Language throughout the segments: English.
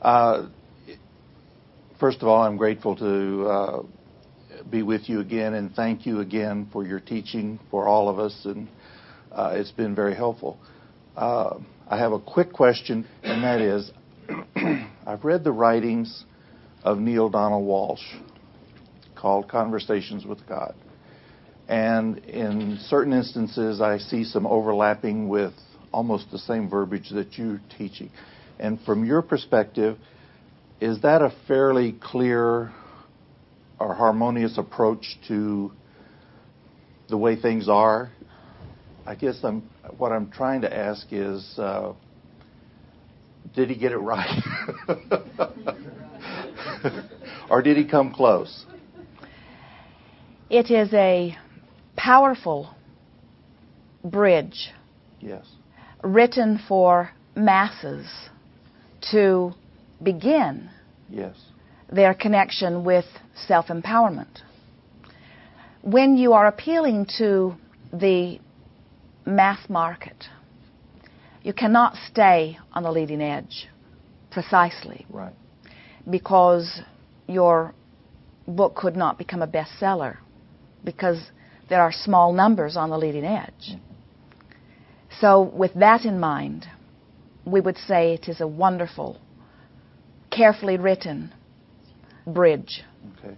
Uh, First of all, I'm grateful to be with you again, and thank you again for your teaching for all of us, and it's been very helpful. I have a quick question, and that is, I've read the writings of Neale Donald Walsch called Conversations with God. And in certain instances, I see some overlapping with almost the same verbiage that you're teaching. And from your perspective, is that a fairly clear or harmonious approach to the way things are? I guess what I'm trying to ask is, did he get it right? Or did he come close? It is a powerful bridge. Yes. Written for masses to begin yes. their connection with self-empowerment. When you are appealing to the mass market, you cannot stay on the leading edge precisely. Right. Because your book could not become a bestseller, because there are small numbers on the leading edge. Mm-hmm. So with that in mind, we would say it is a wonderful, carefully written bridge. Okay.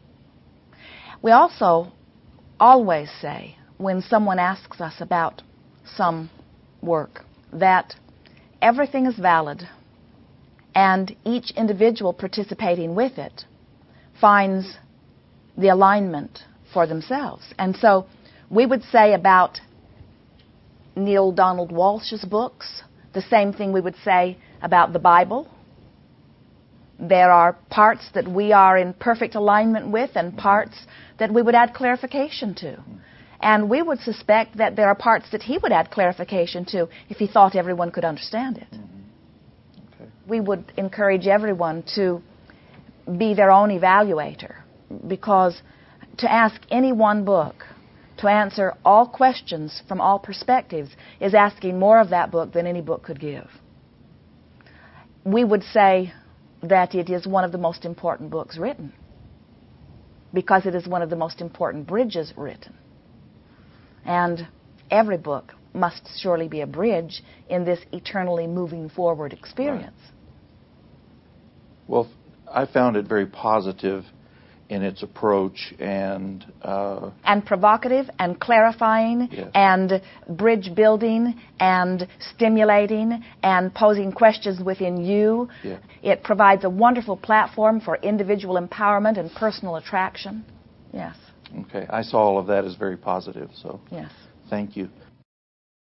We also always say, when someone asks us about some work, that everything is valid and each individual participating with it finds the alignment for themselves. And so we would say about Neale Donald Walsch's books the same thing we would say about the Bible. There are parts that we are in perfect alignment with and parts that we would add clarification to. And we would suspect that there are parts that he would add clarification to if he thought everyone could understand it. Okay. We would encourage everyone to be their own evaluator, because to ask any one book to answer all questions from all perspectives is asking more of that book than any book could give. We would say that it is one of the most important books written, because it is one of the most important bridges written. And every book must surely be a bridge in this eternally moving forward experience. Right. Well, I found it very positive in its approach and provocative and clarifying. Yes. And bridge building and stimulating and posing questions within you. Yeah. It provides a wonderful platform for individual empowerment and personal attraction. Yes. Okay, I saw all of that as very positive, so yes. Thank you.